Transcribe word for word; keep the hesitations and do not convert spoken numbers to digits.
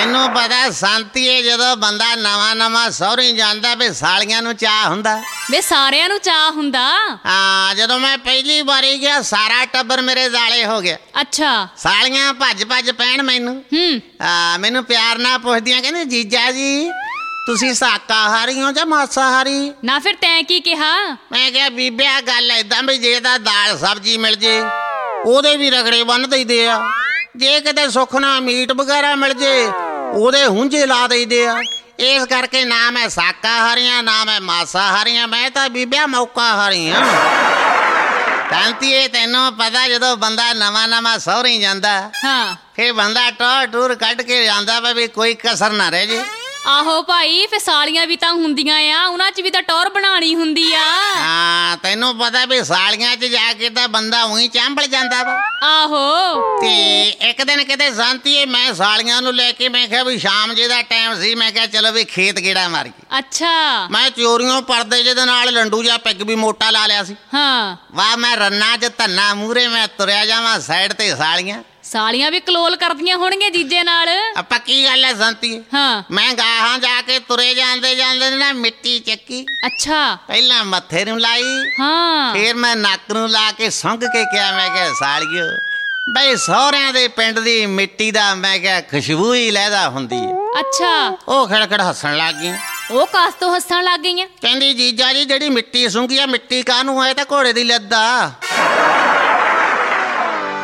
ਤੈਨੂੰ ਪਤਾ ਸੰਤੀਏ, ਜਦੋਂ ਬੰਦਾ ਨਵਾਂ ਨਵਾਂ ਸਹੁਰੀ ਜਾਂਦਾ ਵੀ ਸਾਲੀਆਂ ਨੂੰ ਚਾਅ ਹੁੰਦਾ। ਵੇ ਸਾਰਿਆਂ ਨੂੰ ਚਾਅ ਹੁੰਦਾ। ਹਾਂ, ਜਦੋਂ ਮੈਂ ਪਹਿਲੀ ਵਾਰੀ ਗਿਆ ਸਾਰਾ ਟੱਬਰ ਮੇਰੇ ਦਾਲੇ ਹੋ ਗਿਆ। ਅੱਛਾ। ਸਾਲੀਆਂ ਭੱਜ ਭੱਜ ਪੈਣ ਮੈਨੂੰ। ਹੂੰ। ਆ ਮੈਨੂੰ ਪਿਆਰ ਨਾਲ ਪੁੱਛਦੀਆਂ, ਕਹਿੰਦੇ ਜੀਜਾ ਜੀ ਤੁਸੀਂ ਸ਼ਾਕਾਹਾਰੀ ਹੋ ਜਾਂ ਮਾਸਾਹਾਰੀ? ਨਾ ਫਿਰ ਤੈਂ ਕੀ ਕਿਹਾ? ਮੈਂ ਕਿਹਾ ਬੀਬਿਆ ਗੱਲ ਏਦਾਂ ਵੀ ਜੇ ਤਾਂ ਦਾਲ ਸਬਜ਼ੀ ਮਿਲ ਜੇ ਉਹਦੇ ਵੀ ਰਗੜੇ ਬੰਨ ਦਈਦੇ ਆ, ਜੇ ਕਿਤੇ ਸੁੱਖ ਨਾਲ ਮੀਟ ਵਗੈਰਾ ਮਿਲ ਜੇ ਉਹਦੇ ਹੁੰਝੇ ਲਾ ਦਈਦੇ ਆ। ਇਸ ਕਰਕੇ ਨਾ ਮੈਂ ਸ਼ਾਕਾਹਾਰੀ ਆ ਨਾ ਮੈਂ ਮਾਸਾਹਾਰੀ ਆ, ਮੈਂ ਤਾਂ ਬੀਬਿਆ ਮੌਕਾਹਾਰੀ ਆ। ਕੰਤੀਏ ਤੈਨੂੰ ਪਤਾ ਜਦੋਂ ਬੰਦਾ ਨਵਾਂ ਨਵਾਂ ਸਹੁਰੀ ਜਾਂਦਾ ਹਾਂ ਫਿਰ ਬੰਦਾ ਟੌਰ ਟੂਰ ਕੱਢ ਕੇ ਜਾਂਦਾ ਵਾ ਵੀ ਕੋਈ ਕਸਰ ਨਾ ਰਹਿ ਜੇ। ਆਹੋ ਭਾਈ, ਫਿਰ ਸਾਲੀਆਂ ਵੀ ਤਾਂ ਹੁੰਦੀਆਂ ਆ, ਉਹਨਾਂ 'ਚ ਵੀ ਤਾਂ ਟੌਰ ਬਣਾਉਣੀ ਹੁੰਦੀ ਆ। ਹਾਂ ਤੈਨੂੰ ਪਤਾ ਵੀ ਸਾਲੀਆਂ 'ਚ ਜਾ ਕੇ ਤਾਂ ਬੰਦਾ ਉਹੀ ਚਾਂਬਲ ਜਾਂਦਾ ਵਾ। ਆਹੋ। ਤੇ ਇੱਕ ਦਿਨ ਕਿਤੇ ਸ਼ਾਂਤੀਏ ਮੈਂ ਸਾਲੀਆਂ ਨੂੰ ਲੈ ਕੇ, ਮੈਂ ਕਿਹਾ ਵੀ ਸ਼ਾਮ ਜੇ ਦਾ ਟਾਈਮ ਸੀ, ਮੈਂ ਕਿਹਾ ਚਲੋ ਵੀ ਖੇਤ ਗੇੜਾ ਮਾਰ ਕੇ। ਅੱਛਾ। ਮੈਂ ਚੋਰੀਓਂ ਪਰਦੇ ਜਿਹਦੇ ਨਾਲ ਲੰਡੂ ਜਿਹਾ ਪੈਗ ਵੀ ਮੋਟਾ ਲਾ ਲਿਆ ਸੀ। ਹਾਂ। ਵਾਹ ਮੈਂ ਰੰਨਾ 'ਚ ਧੰਨਾ ਮੂਹਰੇ ਮੈਂ ਤੁਰਿਆ ਜਾਵਾਂ, ਸਾਈਡ ਤੇ ਸਾਲੀਆਂ। ਸਾਲੀਆਂ ਵੀ ਕਲੋਲ ਕਰਦੀਆਂ ਹੋਣਗੀਆਂ ਜੀਜੇ ਨਾਲ। ਪੱਕੀ ਗੱਲ ਹੈ ਸੰਤੀ। ਹਾਂ। ਮੈਂ ਗਾਹਾਂ ਜਾ ਕੇ ਤੁਰੇ ਜਾਂਦੇ ਜਾਂਦੇ ਨਾ ਮਿੱਟੀ ਚੱਕੀ। ਅੱਛਾ। ਪਹਿਲਾਂ ਮੱਥੇ ਨੂੰ ਲਾਈ, ਹਾਂ, ਫੇਰ ਮੈਂ ਨੱਕ ਨੂੰ ਲਾ ਕੇ ਸੁੰਘ ਕੇ ਕਿਹਾ, ਮੈਂ ਕਿਹਾ ਸਾਲੀਓ ਬਈ ਸਹੁਰਿਆਂ ਦੇ ਪਿੰਡ ਦੀ ਮਿੱਟੀ ਦਾ ਮੈਂ ਕਿਹਾ ਖੁਸ਼ਬੂ ਹੀ ਲਹਿਦਾ ਹੁੰਦੀ ਹੈ। ਅੱਛਾ। ਉਹ ਖੜਖੜ ਹੱਸਣ ਲੱਗ ਗਈ। ਉਹ ਕਾਸ ਤੋਂ ਹੱਸਣ ਲੱਗ ਗਈਆਂ? ਕਹਿੰਦੀ ਜੀਜਾ ਜੀ ਜਿਹੜੀ ਮਿੱਟੀ ਸੁੰਘੀ ਆ, ਮਿੱਟੀ ਕਾਹਨੂੰ ਹੈ ਤਾਂ ਘੋੜੇ ਦੀ ਲੱਦਾ।